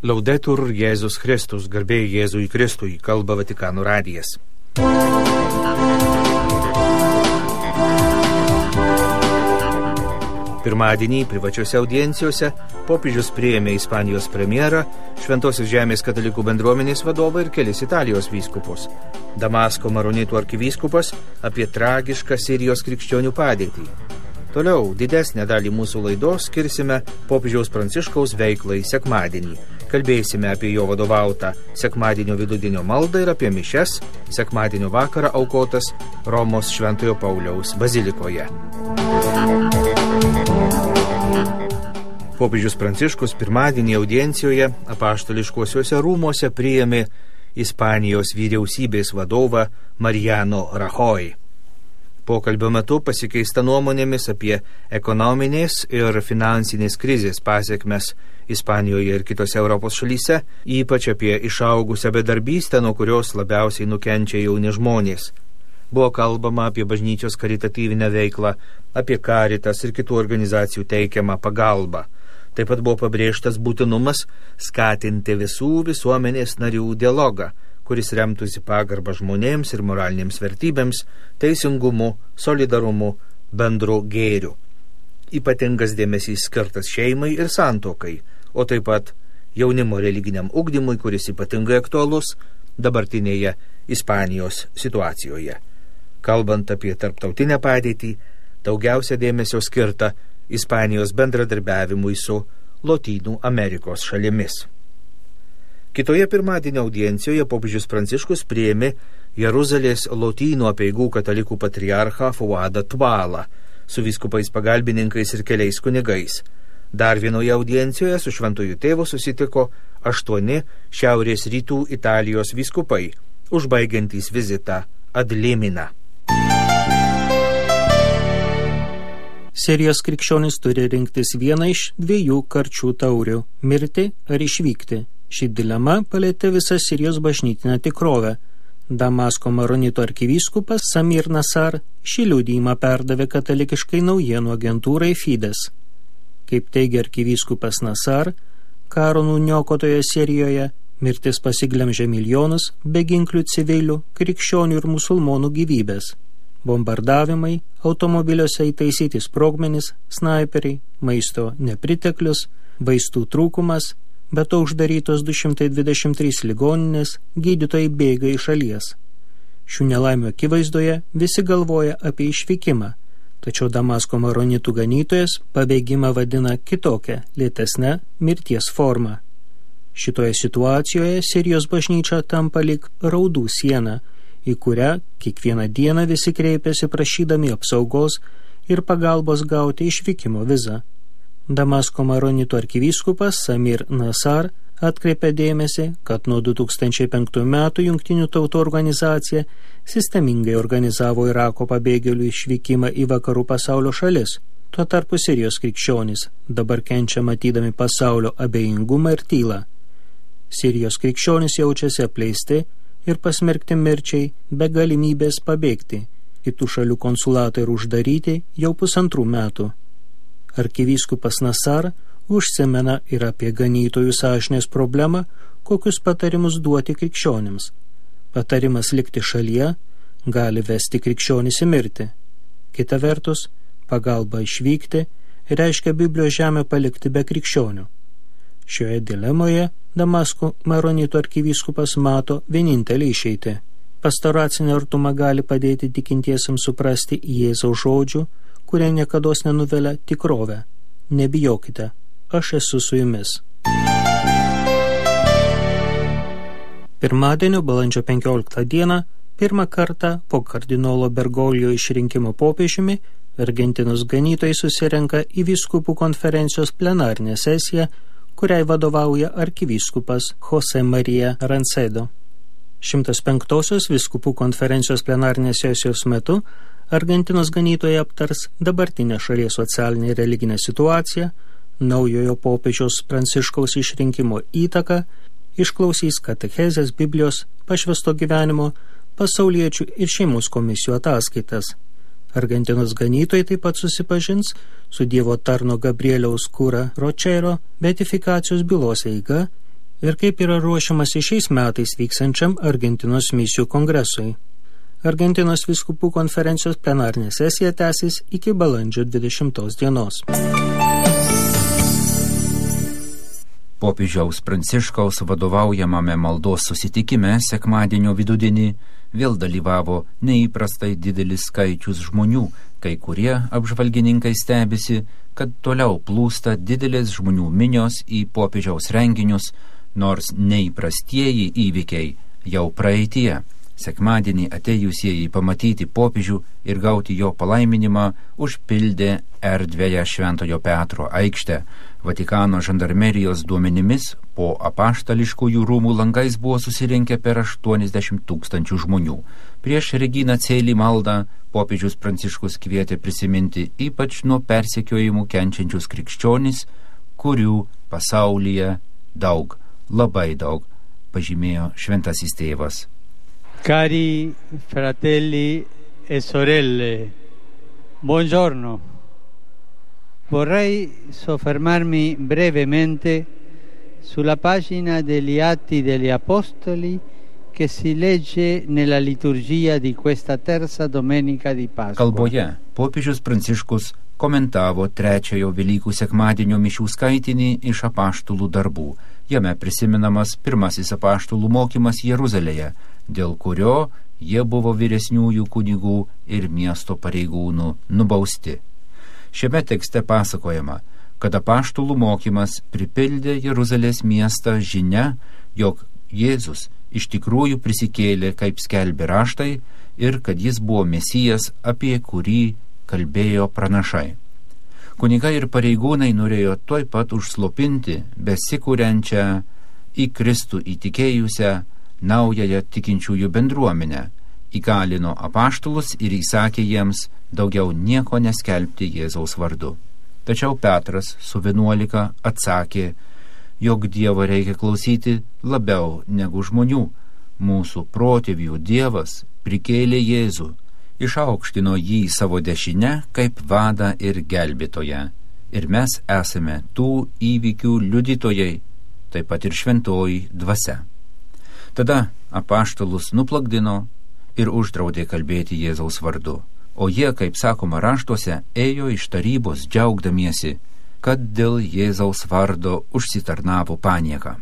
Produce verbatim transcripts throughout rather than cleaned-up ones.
Laudetur Jėzus Kristus, garbė Jėzui Kristui, kalba Vatikano radijas. Pirmadienį privačiose audiencijose popiežius priėmė Ispanijos premjerą, Šventosios žemės katalikų bendruomenės vadovą ir kelis Italijos vyskupus. Damasko maronitų arkivyskupas apie tragišką Sirijos krikščionių padėtį. Toliau didesnę dalį mūsų laidos skirsime popiežiaus Pranciškaus veiklai sekmadienį. Kalbėsime apie jo vadovautą sekmadienio vidudienio maldą ir apie mišias sekmadienio vakarą aukotas Romos Šventojo Pauliaus bazilikoje. Popiežius Pranciškus pirmadienį audiencijoje apaštališkuosiuose rūmuose priėmė Ispanijos vyriausybės vadovą Mariano Rajoy. Pokalbio metu pasikeista nuomonėmis apie ekonominės ir finansinės krizės pasekmes Ispanijoje ir kitose Europos šalyse, ypač apie išaugusią bedarbystę, nuo kurios labiausiai nukenčia jauni žmonės. Buvo kalbama apie bažnyčios karitatyvinę veiklą, apie Caritas ir kitų organizacijų teikiamą pagalbą. Taip pat buvo pabrėžtas būtinumas skatinti visų visuomenės narių dialogą, kuris remtųsi pagarbą žmonėms ir moralinėms vertybėms, teisingumu, solidarumu, bendru gėriu. Ypatingas dėmesys skirtas šeimai ir santuokai, o taip pat jaunimo religiniam ugdymui, kuris ypatingai aktualus dabartinėje Ispanijos situacijoje. Kalbant apie tarptautinę padėtį, daugiausia dėmesio skirta Ispanijos bendradarbiavimui su Lotynų Amerikos šalimis. Kitoje pirmadienio audiencijoje popiežius Pranciškus priėmė Jeruzalės Lotynų apeigų katalikų patriarchą Fuadą Tvalą su vyskupais pagalbininkais ir keliais kunigais. Dar vienoje audiencijoje su Šventuoju Tėvu susitiko aštuoni šiaurės rytų Italijos vyskupai, užbaigiantys vizitą ad limina. Sirijos krikščionys turi rinktis vieną iš dviejų karčių taurių – mirti ar išvykti. Ši dilema palietė visą Sirijos bažnytinę tikrovę. Damasko maronito arkivyskupas Samir Nasar šį liudijimą perdavė katalikiškai naujienų agentūrai Fides. Kaip teigia arkivyskupas Nasar, karo nuniokotoje Sirijoje mirtis pasiglemžė milijonus beginklių civilių, krikščionių ir musulmonų gyvybės. Bombardavimai, automobiliuose įtaisyti sprogmenys, snaiperiai, maisto nepriteklius, vaistų trūkumas, be to uždarytos du šimtai dvidešimt trys ligoninės, gydytojai bėga iš šalies. Šių nelaimių akivaizdoje visi galvoja apie išvykimą, tačiau Damasko maronitų ganytojas pabėgimą vadina kitokią, lėtesnę mirties formą. Šitoje situacijoje Sirijos bažnyčia tampa lyg raudų siena, į kurią kiekvieną dieną visi kreipiasi prašydami apsaugos ir pagalbos gauti išvykimo vizą. Damasko maronitų arkivyskupas Samir Nasar atkreipė dėmesį, kad nuo du tūkstančiai penktųjų metų Jungtinių tautų organizacija sistemingai organizavo Irako pabėgėlių išvykimą į vakarų pasaulio šalis. Tuo tarpu Sirijos krikščionys dabar kenčia matydami pasaulio abejingumą ir tylą. Sirijos krikščionys jaučiasi apleisti ir pasmerkti mirčiai be galimybės pabėgti. Kitų šalių konsulatai yra uždaryti jau pusantrų metų. Arkivyskupas Nasar užsimena ir apie ganytojų sąžinės problemą, kokius patarimus duoti krikščionims. Patarimas likti šalyje gali vesti krikščionis į mirtį. Kita vertus, pagalba išvykti reiškia Biblijos žemę palikti be krikščionių. Šioje dilemoje Damasko maronitų arkivyskupas mato vienintelį išeitį. Pastoracinė artuma gali padėti tikintiesiems suprasti Jėzaus žodžių, kurie niekados nenuvelia tikrovę. Nebijokite, aš esu su jumis. Pirmadienio balandžio penkioliktą dieną, pirmą kartą po kardinolo Bergoglio išrinkimo popiežiumi, Argentinos ganytojai susirenka į vyskupų konferencijos plenarinę sesiją, kuriai vadovauja arkivyskupas Jose Maria Rancedo. šimtas penktosios vyskupų konferencijos plenarinės sesijos metu Argentinos ganytojai aptars dabartinę šalies socialinę ir religinę situaciją, naujojo popiežiaus Pranciškaus išrinkimo įtaką, išklausys katechezės, Biblijos, pašvęsto gyvenimo, pasauliečių ir šeimos komisijų ataskaitas. Argentinos ganytojai taip pat susipažins su Dievo tarno Gabrieliaus Kura Ročero beatifikacijos bylos eiga ir kaip yra ruošiamasi šiais metais vyksančiam Argentinos misijų kongresui. Argentinos vyskupų konferencijos plenarinė sesija tęsis iki balandžio dvidešimtos dienos. Popiežiaus Pranciškaus vadovaujamame maldos susitikime sekmadienio vidudienį vėl dalyvavo neįprastai didelis skaičius žmonių. Kai kurie apžvalgininkai stebisi, kad toliau plūsta didelės žmonių minios į popiežiaus renginius, nors neįprastieji įvykiai jau praeityje. Sekmadienį atėjusieji pamatyti popiežių ir gauti jo palaiminimą užpildė erdvėje Šventojo Petro aikštę. Vatikano žandarmerijos duomenimis po apaštališkųjų rūmų langais buvo susirinkę per aštuoniasdešimt tūkstančių žmonių. Prieš Reginą Celi maldą popiežius Pranciškus kvietė prisiminti ypač nuo persekiojimų kenčiančius krikščionis, kurių pasaulyje daug, labai daug, pažymėjo šventasis tėvas. Cari fratelli e sorelle, buongiorno. Vorrei soffermarmi brevemente sulla pagina degli Atti degli Apostoli che si legge nella liturgia di questa terza domenica di Pasqua. Kalboje popiežius Pranciškus komentavo trečiojo Velykų sekmadienio mišių skaitinį iš apaštalų darbų. Jame prisiminamas pirmasis apaštalų mokymas Jeruzalėje, dėl kurio jie buvo vyresniųjų kunigų ir miesto pareigūnų nubausti. Šiame tekste pasakojama, kad apaštalų mokymas pripildė Jeruzalės miestą žinia, jog Jėzus iš tikrųjų prisikėlė, kaip skelbė raštai, ir kad jis buvo Mesijas, apie kurį kalbėjo pranašai. Kunigai ir pareigūnai norėjo tuoj pat užslopinti besikuriančią į Kristų įtikėjusią naująją tikinčiųjų bendruomenę, įkalino apaštalus ir įsakė jiems daugiau nieko neskelbti Jėzaus vardu. Tačiau Petras su vienuolika atsakė, jog Dievo reikia klausyti labiau negu žmonių. Mūsų protėvių Dievas prikėlė Jėzų, išaukštino jį savo dešinę kaip vadą ir gelbėtoją. Ir mes esame tų įvykių liudytojai, taip pat ir šventoji dvasia. Tada apaštalus nuplakdino ir uždraudė kalbėti Jėzaus vardu. O jie, kaip sakoma raštuose, ėjo iš tarybos džiaugdamiesi, kad dėl Jėzaus vardo užsitarnavo panieką.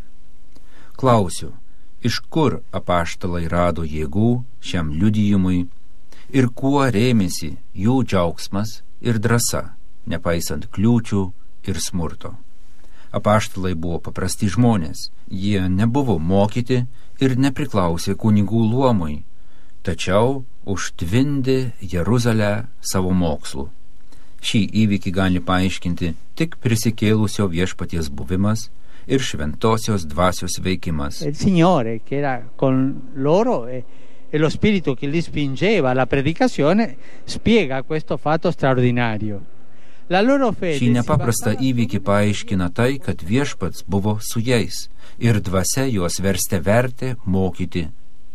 Klausiu, iš kur apaštalai rado jėgų šiam liudijimui ir kuo rėmėsi jų džiaugsmas ir drąsa, nepaisant kliūčių ir smurto. Apaštalai buvo paprasti žmonės, jie nebuvo mokyti ir nepriklausė kunigų luomui, tačiau užtvindė Jeruzalę savo mokslu. Šį įvykį gali paaiškinti tik prisikėlusio viešpaties buvimas ir šventosios dvasios veikimas. Il Signore che era con loro e, e lo spirito che li spingeva alla predicazione spiega questo fatto straordinario. La loro fede. Šį nepaprastą įvykį paaiškina tai, kad viešpats buvo su jais ir dvasia juos verstė vertė mokyti.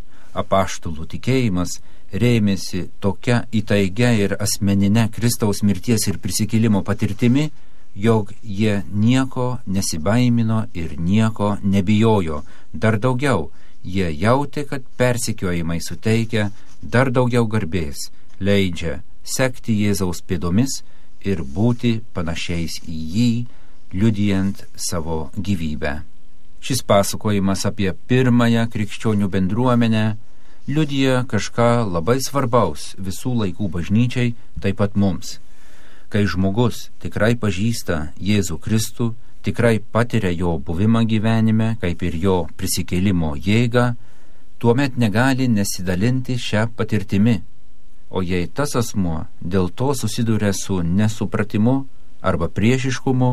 Apaštalų tikėjimas rėmėsi tokia įtaigia ir asmeninė Kristaus mirties ir prisikėlimo patirtimi, jog jie nieko nesibaimino ir nieko nebijojo. Dar daugiau, jie jautė, kad persekiojimai suteikia dar daugiau garbės, leidžia sekti Jėzaus pėdomis ir būti panašiais į jį, liudijant savo gyvybę. Šis pasakojimas apie pirmąją krikščionių bendruomenę liudija kažką labai svarbaus visų laikų bažnyčiai, taip pat mums. Kai žmogus tikrai pažįsta Jėzų Kristų, tikrai patiria jo buvimą gyvenime, kaip ir jo prisikėlimo jėgą, tuomet negali nesidalinti šią patirtimi. O jei tas asmuo dėl to susiduria su nesupratimu arba priešiškumu,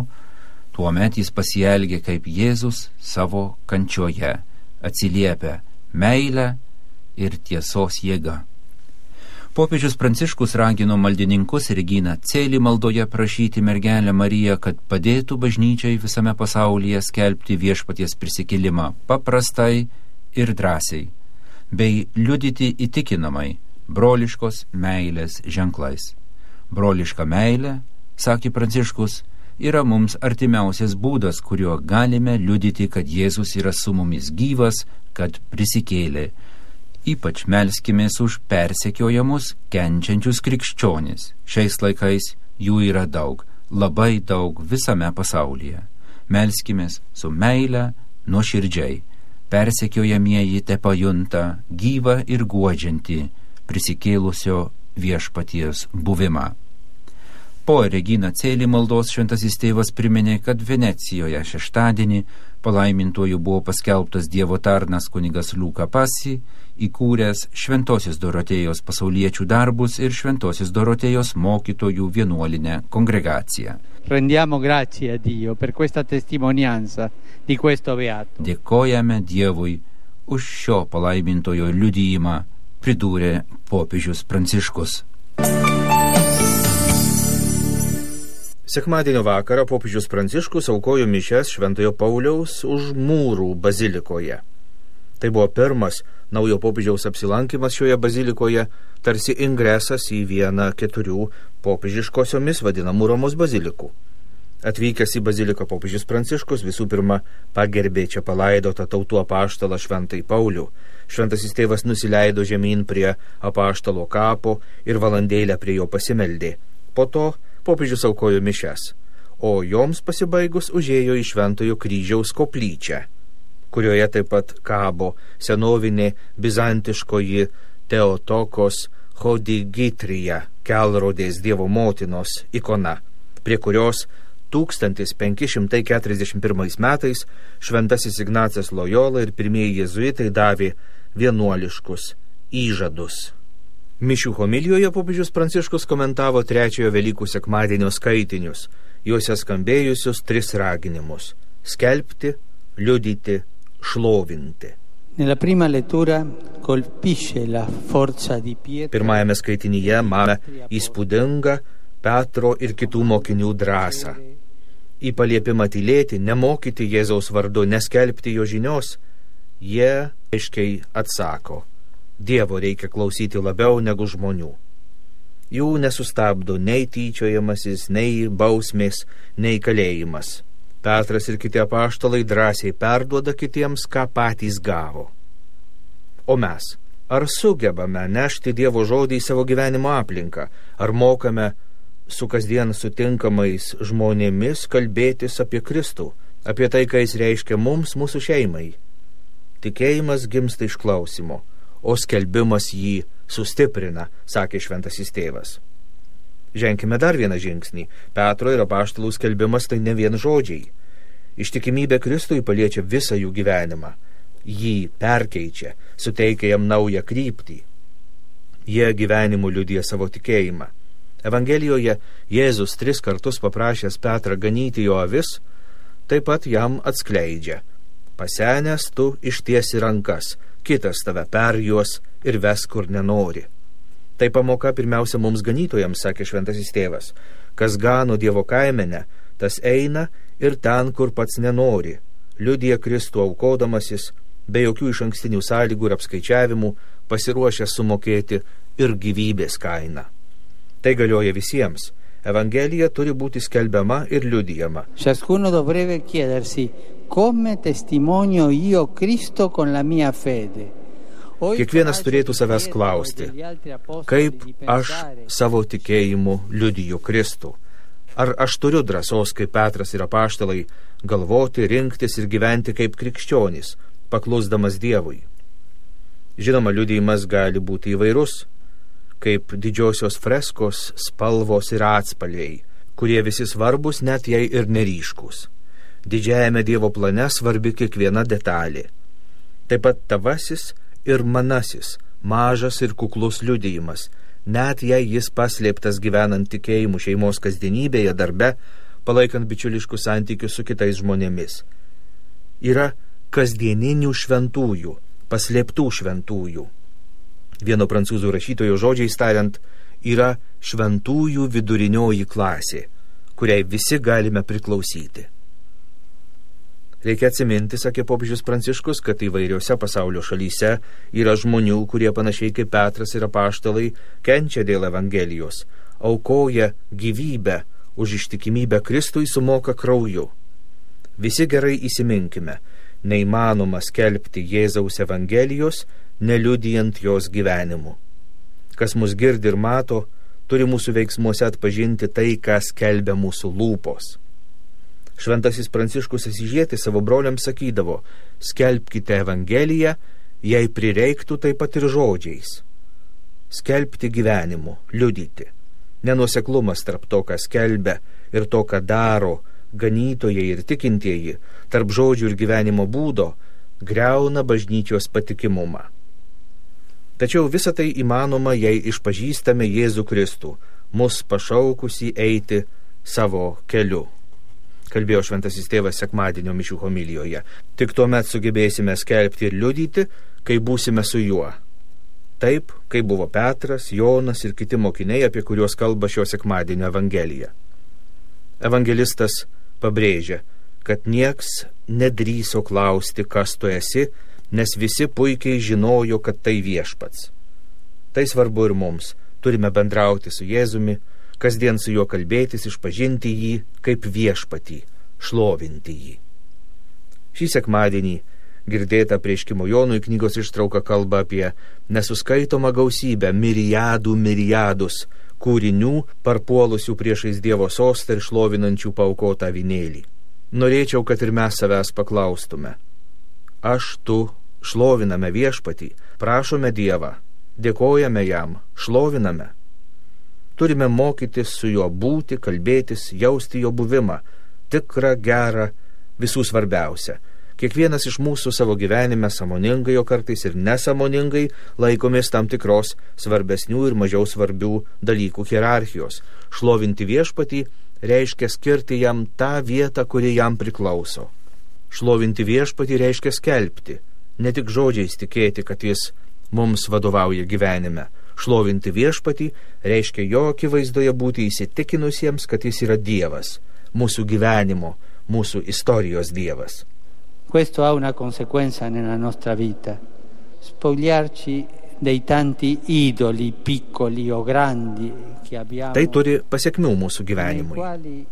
tuomet jis pasielgia kaip Jėzus savo kančioje, atsiliepia meilę ir tiesos jėga. Popiežius Pranciškus ragino maldininkus Reginą Celi maldoje prašyti mergelę Mariją, kad padėtų bažnyčiai visame pasaulyje skelbti viešpaties prisikėlimą paprastai ir drąsiai, bei liudyti įtikinamai broliškos meilės ženklais. Broliška meilė, sakė Pranciškus, yra mums artimiausias būdas, kuriuo galime liudyti, kad Jėzus yra su mumis gyvas, kad prisikėlė. Ypač melskimės už persekiojamus, kenčiančius krikščionis. Šiais laikais jų yra daug, labai daug visame pasaulyje. Melskimės su meile, nuoširdžiai. Persekiojamieji te pajunta gyvą ir guodžiantį prisikėlusio viešpaties buvimą. Po Regina Celi maldos šventasis tėvas priminė, kad Venecijoje šeštadienį palaimintuoju buvo paskelbtas Dievo tarnas kunigas Luka Pasi, įkūręs Šventosios Dorotėjos pasauliečių darbus ir Šventosios Dorotėjos mokytojų vienuolinę kongregaciją. Rendiamo grazie a Dio per questa testimonianza di questo beato. Dėkojame Dievui už šio palaimintojo liudijimą, pridūrė popiežius Pranciškus. Sekmadienio vakarą popiežius Pranciškus aukojo mišias Šventojo Pauliaus už mūrų bazilikoje. Tai buvo pirmas naujo popiežiaus apsilankimas šioje bazilikoje, tarsi ingresas į vieną keturių popiežiškosiomis vadinamų Romos bazilikų. Atvykęs į baziliką popiežius Pranciškus visų pirma pagerbė čia palaidotą tautų apaštalą Šventąjį Paulių. Šventasis tėvas nusileido žemyn prie apaštalo kapo ir valandėlę prie jo pasimeldė. Po to popiežius aukojo mišias, o joms pasibaigus užėjo į Šventojo kryžiaus koplyčią, kurioje taip pat kabo senovinė bizantiškoji Teotokos Hodigitrija, kelrodės Dievo motinos ikona, prie kurios tūkstantis penki šimtai keturiasdešimt pirmais metais šventasis Ignacas Lojola ir pirmieji jėzuitai davė vienuoliškus įžadus. Mišių homilijoje popiežius Pranciškus komentavo trečiojo Velykų sekmadienio skaitinius, juose skambėjusius tris raginimus – skelbti, liudyti, šlovinti. Nella prima lettura colpisce la forza di Pietro. Pirmajame skaitinyje matome įspūdingą Petro ir kitų mokinių drąsą. Į paliepimą tylėti, nemokyti Jėzaus vardu, neskelbti jo žinios, jie aiškiai atsako: Dievo reikia klausyti labiau negu žmonių. Jų nesustabdo nei tyčiojamasis, nei bausmės, nei kalėjimas. Petras ir kiti apaštalai drąsiai perduoda kitiems, ką patys gavo. O mes, ar sugebame nešti Dievo žodį į savo gyvenimo aplinką, ar mokame su kasdien sutinkamais žmonėmis kalbėtis apie Kristų, apie tai, ką jis reiškia mums, mūsų šeimai. Tikėjimas gimsta iš klausimo, o skelbimas jį sustiprina, sakė šventasis tėvas. Ženkime dar vieną žingsnį. Petro ir apaštalų skelbimas tai ne vien žodžiai. Ištikimybė Kristui paliečia visą jų gyvenimą. Jį perkeičia, suteikia jam naują kryptį. Jie gyvenimu liudija savo tikėjimą. Evangelijoje Jėzus tris kartus paprašęs Petrą ganyti jo avis, taip pat jam atskleidžia: pasenęs tu ištiesi rankas, kitas tave perjuos ir ves kur nenori. Tai pamoka pirmiausia mums ganytojams, sakė šventasis tėvas. Kas gano Dievo kaimenę, tas eina ir ten, kur pats nenori. Liudija Kristų aukodamasis, be jokių išankstinių sąlygų ir apskaičiavimų, pasiruošęs sumokėti ir gyvybės kainą. Tai galioja visiems. Evangelija turi būti skelbiama ir liudijama. Ciascuno dovrebbe chiedersi: come testimonio io Cristo con la mia fede. Kiekvienas turėtų savęs klausti, kaip aš savo tikėjimu liudiju Kristų. Ar aš turiu drąsos, kaip Petras ir apaštalai, galvoti, rinktis ir gyventi kaip krikščionys, paklusdamas Dievui? Žinoma, liudijimas gali būti įvairus, kaip didžiosios freskos, spalvos ir atspalviai, kurie visi svarbus, net jei ir neryškus. Didžiajame Dievo plane svarbi kiekviena detalė. Taip pat tavasis ir manasis, mažas ir kuklus liudijimas, net jei jis paslėptas gyvenant tikėjimu šeimos kasdienybėje, darbe, palaikant bičiuliškus santykius su kitais žmonėmis. Yra kasdieninių šventųjų, paslėptų šventųjų. Vieno prancūzų rašytojo žodžiais tariant, yra šventųjų vidurinioji klasė, kuriai visi galime priklausyti. Reikia atsiminti, sakė popiežius Pranciškus, kad įvairiose pasaulio šalyse yra žmonių, kurie panašiai kaip Petras ir apaštalai kenčia dėl Evangelijos, aukoja gyvybę, už ištikimybę Kristui sumoka krauju. Visi gerai įsiminkime, neįmanoma skelbti Jėzaus Evangelijos, neliudijant jos gyvenimu. Kas mus girdi ir mato, turi mūsų veiksmuose atpažinti tai, ką skelbia mūsų lūpos. Šventasis Pranciškus Asyžietis savo broliams sakydavo: skelbkite Evangeliją, jei prireiktų taip pat ir žodžiais. Skelbti gyvenimu, liudyti. Nenuoseklumas tarp to, ką skelbia, ir to, ką daro ganytojai ir tikintieji, tarp žodžių ir gyvenimo būdo, griauna bažnyčios patikimumą. Tačiau visa tai įmanoma, jei išpažįstame Jėzų Kristų, mus pašaukusį eiti savo keliu. Kalbėjo šventasis tėvas sekmadienio mišių homilijoje. Tik tuomet sugebėsime skelbti ir liudyti, kai būsime su juo. Taip, kaip buvo Petras, Jonas ir kiti mokiniai, apie kuriuos kalba šio sekmadienio Evangelija. Evangelistas pabrėžia, kad nieks nedrįso klausti, kas tu esi, nes visi puikiai žinojo, kad tai viešpats. Tai svarbu ir mums. Turime bendrauti su Jėzumi, kasdien su juo kalbėtis, išpažinti jį kaip viešpatį, šlovinti jį. Šį sekmadienį girdėta apreiškimo Jonui knygos ištrauka kalba apie nesuskaitomą gausybę, miriadų miriadus kūrinių, parpuolusių priešais Dievo sostą ir šlovinančių paaukotą avinėlį. Norėčiau, kad ir mes savęs paklaustume: aš, tu, šloviname viešpatį, prašome Dievą, dėkojame jam, šloviname. Turime mokytis su juo būti, kalbėtis, jausti jo buvimą, tikrą, gerą, visų svarbiausia. Kiekvienas iš mūsų savo gyvenime sąmoningai, o kartais ir nesąmoningai laikomės tam tikros svarbesnių ir mažiau svarbių dalykų hierarchijos. Šlovinti viešpatį reiškia skirti jam tą vietą, kuri jam priklauso. Šlovinti viešpatį reiškia skelbti, ne tik žodžiais tikėti, kad jis mums vadovauja gyvenime. Šlovinti viešpatį reiškia jo akivaizdoje būti įsitikinusiems, kad jis yra Dievas, mūsų gyvenimo, mūsų istorijos Dievas. Questo ha una conseguenza nella nostra vita. Spogliarci dei tanti idoli, piccoli o grandi, che abbiamo. Tai turi pasekmių mūsų gyvenimui.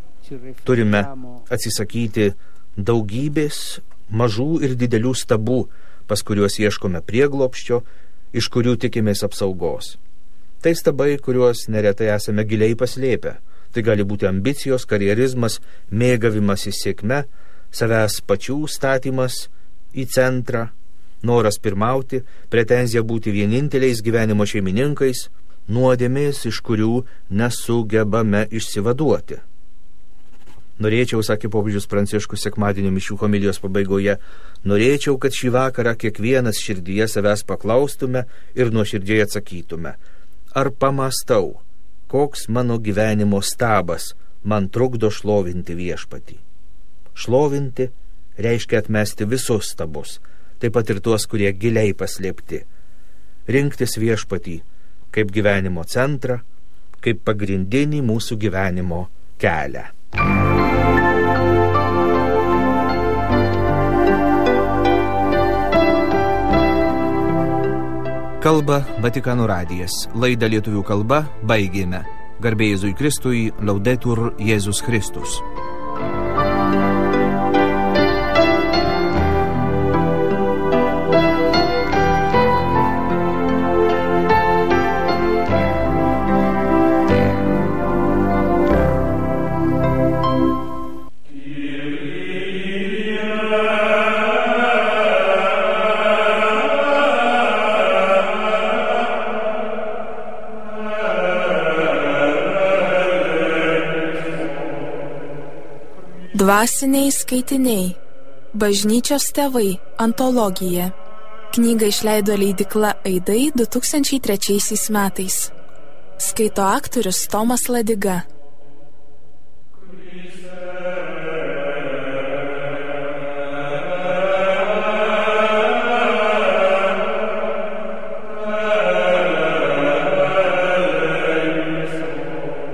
Turime atsisakyti daugybės mažų ir didelių stabų, pas kuriuos ieškome prieglobsčio, iš kurių tikimės apsaugos. Tai stabai, kuriuos neretai esame giliai paslėpę. Tai gali būti ambicijos, karjerizmas, mėgavimasis sėkme, savęs pačių statymas į centrą, noras pirmauti, pretenzija būti vieninteliais gyvenimo šeimininkais, nuodėmės, iš kurių nesugebame išsivaduoti. Norėčiau, sakė popiežius Pranciškus sekmadienio mišių homilijos pabaigoje, norėčiau, kad šį vakarą kiekvienas širdyje savęs paklaustume ir nuoširdžiai atsakytume: ar pamastau, koks mano gyvenimo stabas man trukdo šlovinti viešpatį? Šlovinti reiškia atmesti visus stabus, taip pat ir tuos, kurie giliai paslėpti. Rinktis viešpatį kaip gyvenimo centrą, kaip pagrindinį mūsų gyvenimo kelią. Kalba Vatikano radijas. Laidą lietuvių kalba baigėme. Garbė Jėzui Kristui, Laudetur Jėzus Kristus. Dvasiniai skaitiniai. Bažnyčios tėvai. Antologija. Knygą išleido leidykla Aidai du tūkstančiai trečiaisiais metais. Skaito aktorius Tomas Ladiga.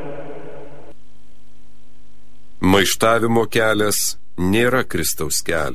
Maištavimo kelias nėra Kristaus kelias.